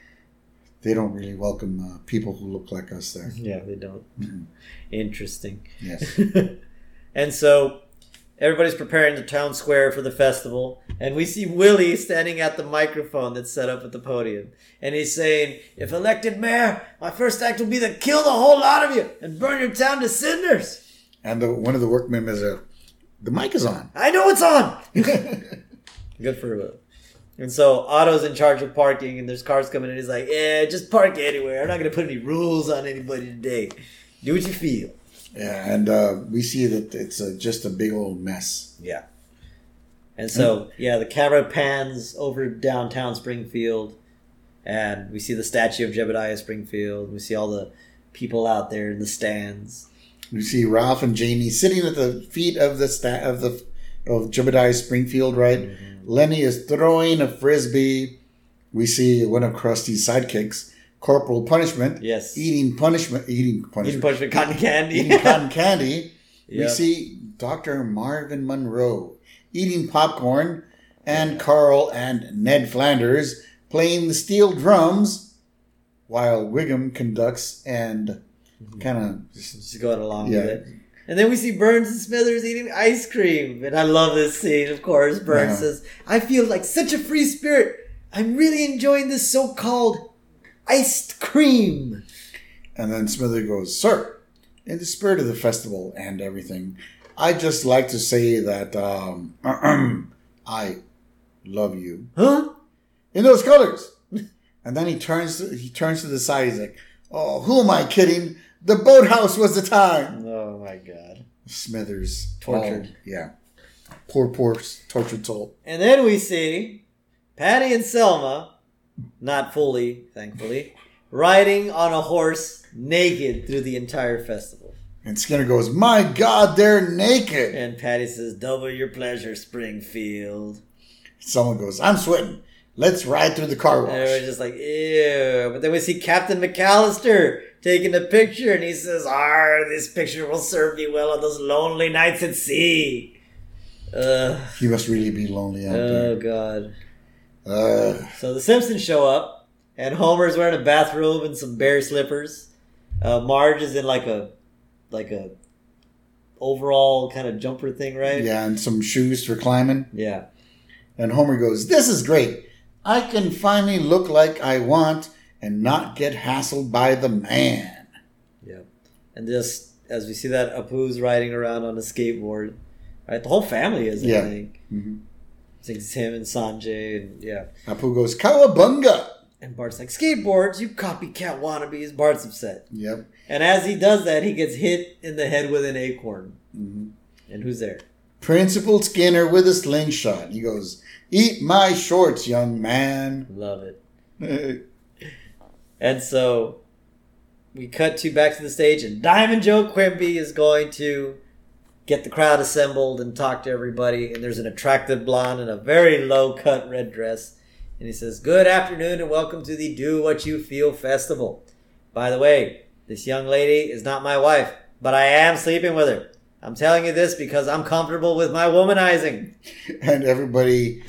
They don't really welcome uh, people who look like us there. Yeah, they don't. Mm-hmm. Interesting. Yes. And so everybody's preparing the town square for the festival, and we see Willie standing at the microphone that's set up at the podium, and he's saying, if elected mayor, my first act will be to kill the whole lot of you and burn your town to cinders. And the, one of the workmen is a, the mic is on. I know it's on. Good for Will. And so Otto's in charge of parking, and there's cars coming in. He's like, yeah, just park anywhere. I'm not going to put any rules on anybody today. Do what you feel. Yeah, and uh, we see that it's a, just a big old mess. Yeah. And so, yeah, the camera pans over downtown Springfield, and we see the statue of Jebediah Springfield. We see all the people out there in the stands. We see Ralph and Janie sitting at the feet of the sta- of the of Jebediah Springfield, right? Mm-hmm. Lenny is throwing a frisbee. We see one of Krusty's sidekicks, Corporal Punishment, yes, eating punishment, eating punishment, eating punishment, cotton candy, eating cotton candy. Yep. We see Doctor Marvin Monroe eating popcorn, and Carl and Ned Flanders playing the steel drums, while Wiggum conducts and kind of just going along yeah. with it. And then we see Burns and Smithers eating ice cream. And I love this scene, of course. Burns yeah. says, I feel like such a free spirit. I'm really enjoying this so-called iced cream. And then Smithers goes, sir, in the spirit of the festival and everything, I'd just like to say that um, I love you. Huh? In those colors. And then he turns to, he turns to the side. He's like, oh, who am I kidding? The boathouse was the time. Oh, my God. Smithers. Tortured. Oh, yeah. Poor, poor, tortured soul. And then we see Patty and Selma, not fully, thankfully, riding on a horse naked through the entire festival. And Skinner goes, my God, they're naked. And Patty says, double your pleasure, Springfield. Someone goes, I'm sweating. Let's ride through the car wash. And we're just like, ew. But then we see Captain McAllister taking a picture, and he says, "Arr, this picture will serve me well on those lonely nights at sea." Uh, he must really be lonely out oh, there. Oh, God. Uh, so the Simpsons show up, and Homer's wearing a bathrobe and some bear slippers. Uh, Marge is in like a, like a overall kind of jumper thing, right? Yeah, and some shoes for climbing. Yeah. And Homer goes, this is great. I can finally look like I want and not get hassled by the man. Yep. And just as we see that, Apu's riding around on a skateboard. Right? The whole family is, I yeah. think. Mm-hmm. I think it's him and Sanjay. And yeah. Apu goes, Cowabunga! And Bart's like, skateboards, you copycat wannabes. Bart's upset. Yep. And as he does that, he gets hit in the head with an acorn. Mm-hmm. And who's there? Principal Skinner with a slingshot. He goes, eat my shorts, young man. Love it. And so we cut to back to the stage, and Diamond Joe Quimby is going to get the crowd assembled and talk to everybody. And there's an attractive blonde in a very low-cut red dress. And he says, "Good afternoon and welcome to the Do What You Feel Festival. By the way, this young lady is not my wife, but I am sleeping with her. I'm telling you this because I'm comfortable with my womanizing." And everybody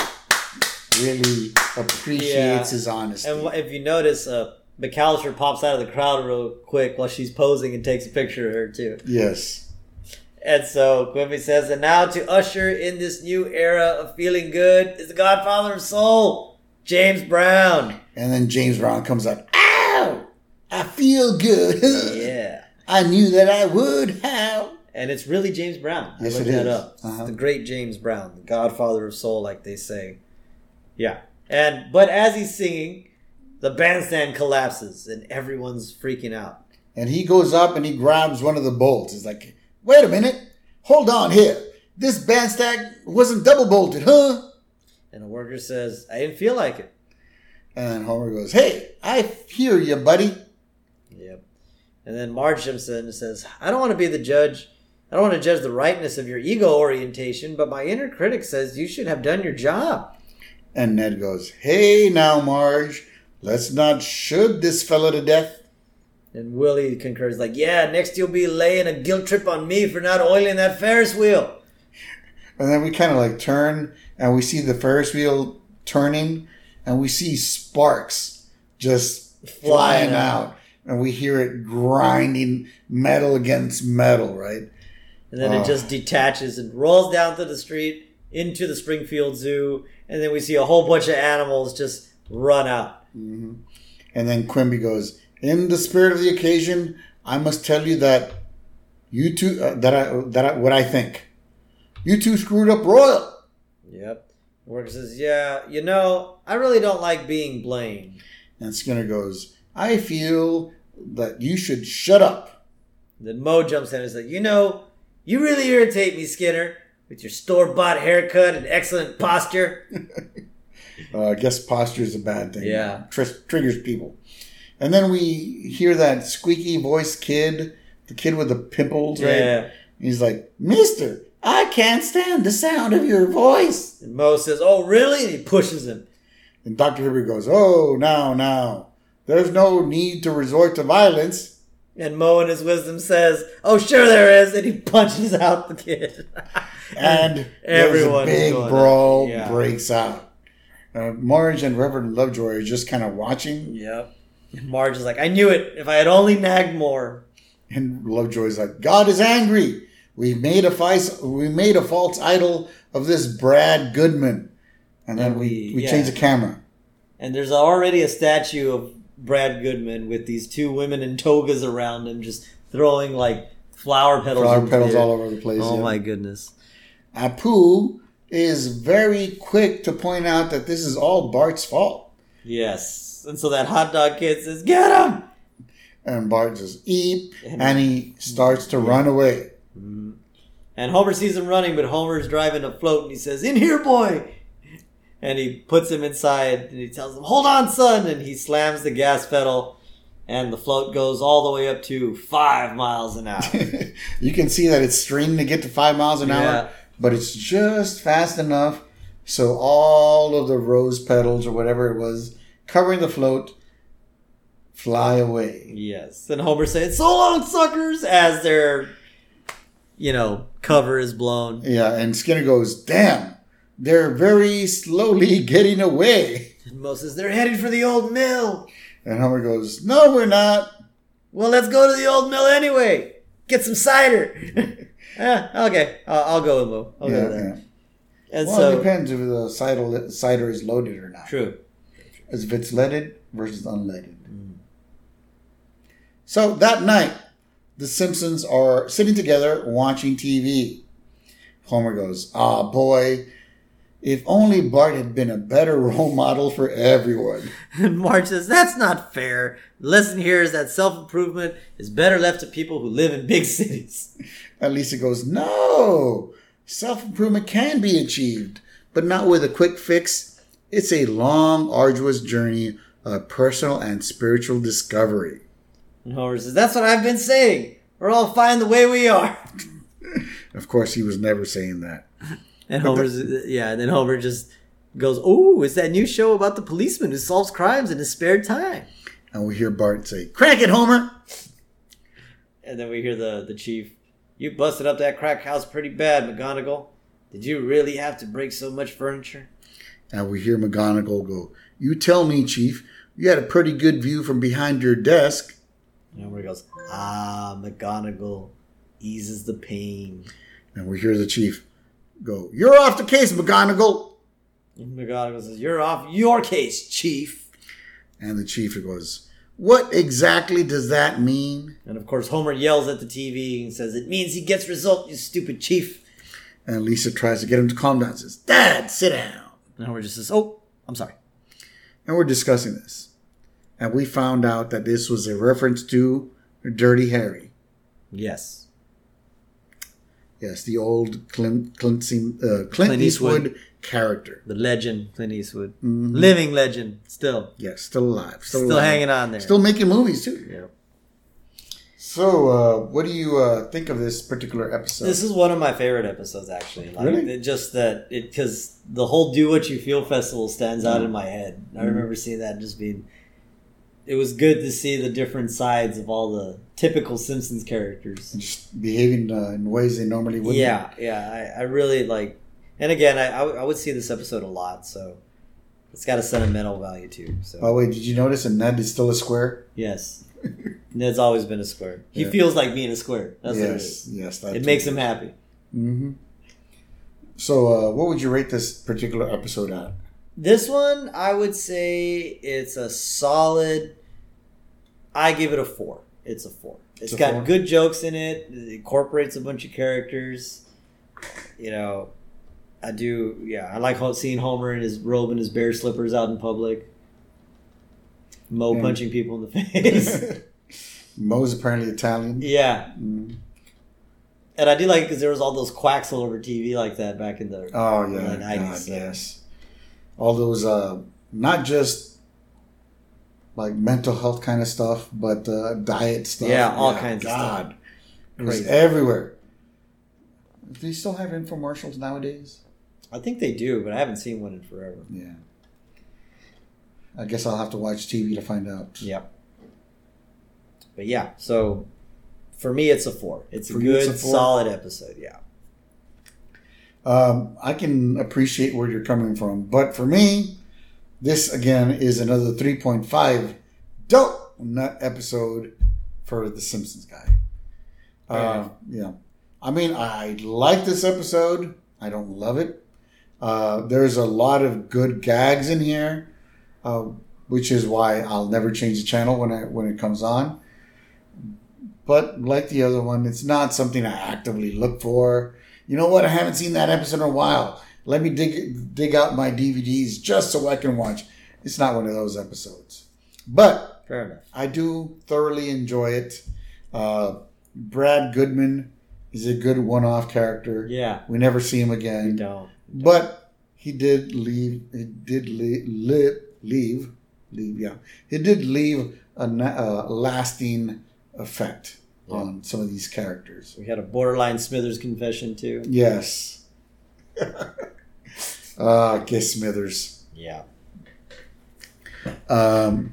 really appreciates yeah. his honesty. And if you notice, uh, McAllister pops out of the crowd real quick while she's posing and takes a picture of her too. Yes. And so Quimby says, "And now to usher in this new era of feeling good is the Godfather of Soul, James Brown." And then James Brown comes out, "Ow! I feel good." Yeah. "I knew that I would. How?" And it's really James Brown. Yes, I looked it that is. up. Uh-huh. The great James Brown, the Godfather of Soul, like they say. Yeah. And but as he's singing, the bandstand collapses and everyone's freaking out. And he goes up and he grabs one of the bolts. He's like, "Wait a minute. Hold on here. This bandstand wasn't double bolted, huh?" And the worker says, "I didn't feel like it." And Homer goes, "Hey, I hear you, buddy." Yep. And then Marge jumps in and says, "I don't want to be the judge. I don't want to judge the rightness of your ego orientation, but my inner critic says you should have done your job." And Ned goes, "Hey now, Marge, let's not shoot this fella to death." And Willie concurs, like, "Yeah, next you'll be laying a guilt trip on me for not oiling that Ferris wheel." And then we kind of like turn and we see the Ferris wheel turning and we see sparks just flying, flying out. out. And we hear it grinding metal against metal, right? And then oh. it just detaches and rolls down to the street into the Springfield Zoo. And then we see a whole bunch of animals just run out. Mm-hmm. And then Quimby goes, "In the spirit of the occasion, I must tell you that you two, uh, that I, that I, what I think. You two screwed up royal." Yep. Worker says, "Yeah, you know, I really don't like being blamed." And Skinner goes, "I feel that you should shut up." Then Mo jumps in and says, "You know, you really irritate me, Skinner, with your store-bought haircut and excellent posture." uh, I guess posture is a bad thing. Yeah. Tr- triggers people. And then we hear that squeaky voice kid, the kid with the pimples, right? Yeah. He's like, "Mister, I can't stand the sound of your voice." And Mo says, "Oh, really?" And he pushes him. And Doctor Hibbert goes, "Oh, now, now. There's no need to resort to violence." And Mo in his wisdom says, "Oh, sure there is." And he punches out the kid. And everyone, a big brawl yeah. breaks out. Uh, Marge and Reverend Lovejoy are just kind of watching. Yep. And Marge is like, "I knew it. If I had only nagged more." And Lovejoy's like, "God is angry. We made a false, we made a false idol of this Brad Goodman." And then and we, we yeah. change the camera. And there's already a statue of Brad Goodman with these two women in togas around him just throwing like flower petals. Flower petals all over the place. Oh yeah. my goodness. Apu is very quick to point out that this is all Bart's fault. Yes. And so that hot dog kid says, "Get him!" And Bart says, "Eep," and, and he starts to yeah. run away. Mm-hmm. And Homer sees him running, but Homer's driving a float and he says, "In here, boy!" And he puts him inside and he tells him, "Hold on, son!" And he slams the gas pedal and the float goes all the way up to five miles an hour. You can see that it's straining to get to five miles an yeah. hour, but it's just fast enough so all of the rose petals or whatever it was covering the float fly away. Yes. And Homer says, "So long, suckers," as their, you know, cover is blown. Yeah, and Skinner goes, "Damn, they're very slowly getting away." And Mo says, "They're heading for the old mill." And Homer goes, "No, we're not." "Well, let's go to the old mill anyway. Get some cider." eh, okay, uh, I'll go with Mo. I'll yeah, go with that. Yeah. And well, so, it depends if the cider, cider is loaded or not. True. As if it's leaded versus unleaded. Mm. So that night, the Simpsons are sitting together watching T V. Homer goes, "Ah, boy, if only Bart had been a better role model for everyone." And Marge says, "That's not fair. The lesson here is that self-improvement is better left to people who live in big cities." And Lisa goes, "No, self-improvement can be achieved, but not with a quick fix. It's a long, arduous journey of personal and spiritual discovery." And Homer says, "That's what I've been saying. We're all fine the way we are." Of course, he was never saying that. And Homer's, yeah, and then Homer just goes, "Oh, it's that new show about the policeman who solves crimes in his spare time." And we hear Bart say, "Crank it, Homer!" And then we hear the, the chief, "You busted up that crack house pretty bad, McGonagall. Did you really have to break so much furniture?" And we hear McGonagall go, "You tell me, Chief. You had a pretty good view from behind your desk." And Homer goes, "Ah, McGonagall eases the pain." And we hear the chief go, "You're off the case, McGonagall." And McGonagall says, "You're off your case, Chief." And the chief goes, "What exactly does that mean?" And of course, Homer yells at the T V and says, "It means he gets result, you stupid chief." And Lisa tries to get him to calm down and says, "Dad, sit down." And Homer just says, "Oh, I'm sorry." And we're discussing this. And we found out that this was a reference to Dirty Harry. Yes. Yes, the old Clint, Clint, uh, Clint, Clint Eastwood, Eastwood character. The legend, Clint Eastwood. Mm-hmm. Living legend, still. Yes, still alive. Still, Still alive. hanging on there. Still making movies, too. Yeah. So, uh, what do you uh, think of this particular episode? This is one of my favorite episodes, actually. Like, Really? It just that, it because the whole Do What You Feel festival stands out in my head. I Mm-hmm. remember seeing that and just being... It was good to see the different sides of all the typical Simpsons characters. Just behaving uh, in ways they normally wouldn't. Yeah, yeah. I, I really like... And again, I, I, w- I would see this episode a lot, so... It's got a sentimental value, too. So. By the way, did you notice that Ned is still a square? Yes. Ned's always been a square. He Yeah. feels like being a square. That's what it yes, is. yes. that It too. makes him happy. Mm-hmm. So, uh, what would you rate this particular episode at? This one, I would say it's a solid... I give it a four. It's a four. It's a got four? good jokes in it. It incorporates a bunch of characters. You know, I do... Yeah, I like ho- seeing Homer in his robe and his bear slippers out in public. Mo Yeah. punching people in the face. Mo's apparently Italian. Yeah. Mm. And I do like it because there was all those quacks all over T V like that back in the Oh, yeah. early nineties. God, so. yes. All those, uh, not just like mental health kind of stuff, but uh, diet stuff. Yeah, all kinds of God. stuff. It was Crazy. everywhere. Do you still have infomercials nowadays? I think they do, but I haven't seen one in forever. Yeah. I guess I'll have to watch T V to find out. Yep. But yeah, so for me, it's a four. It's a For you, good, it's a four? solid episode. Yeah. Um, I can appreciate where you're coming from, but for me, this again is another three point five dope nut episode for the Simpsons guy. Uh, yeah, I mean, I like this episode. I don't love it. Uh, there's a lot of good gags in here, uh, which is why I'll never change the channel when I when it comes on. But like the other one, it's not something I actively look for. You know what? I haven't seen that episode in a while. Let me dig dig out my D V Ds just so I can watch. It's not one of those episodes. But Fair enough. I do thoroughly enjoy it. Uh, Brad Goodman is a good one-off character. Yeah. We never see him again. We don't. But he did leave. He did leave. Leave. Leave. leave yeah. He did leave a, na- a lasting effect Yeah. on some of these characters. We had a borderline Smithers confession, too. Yes. Ah, uh, Kiss Smithers. Yeah. Um,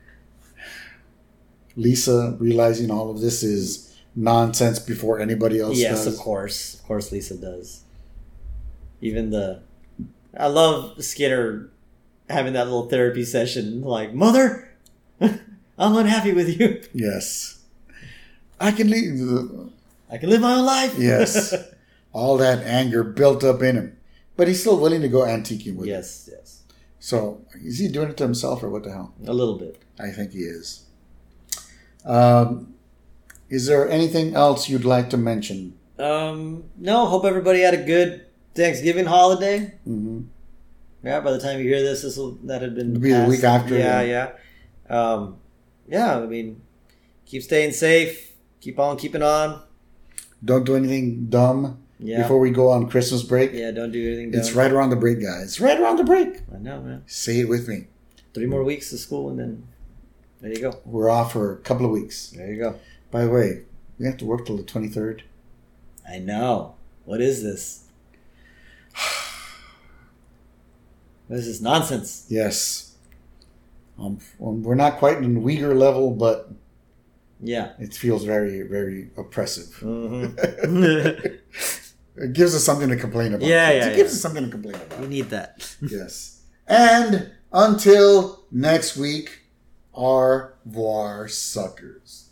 Lisa realizing all of this is nonsense before anybody else Yes, does. of course. Of course Lisa does. Even the... I love Skinner having that little therapy session. Like, Mother, I'm unhappy with you. Yes. I can leave. I can live my own life. Yes. All that anger built up in him. But he's still willing to go antiquing with it. Yes, yes. So, is he doing it to himself or what the hell? A little bit. I think he is. Um, is there anything else you'd like to mention? Um, no, hope everybody had a good Thanksgiving holiday. Mm-hmm. Yeah, by the time you hear this, this will that had been It'll be the passed. week after, Yeah, yeah. yeah. Um, yeah, I mean, keep staying safe. Keep on keeping on. Don't do anything dumb Yeah. before we go on Christmas break. Yeah, don't do anything dumb. It's right around the break, guys. It's right around the break. I know, man. Say it with me. Three more weeks of school, and then there you go. We're off for a couple of weeks. There you go. By the way, we have to work till the twenty-third. I know. What is this? This is nonsense. Yes. Um, we're not quite in Uyghur level, but yeah, it feels very, very oppressive. Mm-hmm. It gives us something to complain about. Yeah, yeah, It gives yeah. us something to complain about. We need that. Yes. And until next week, au revoir, suckers.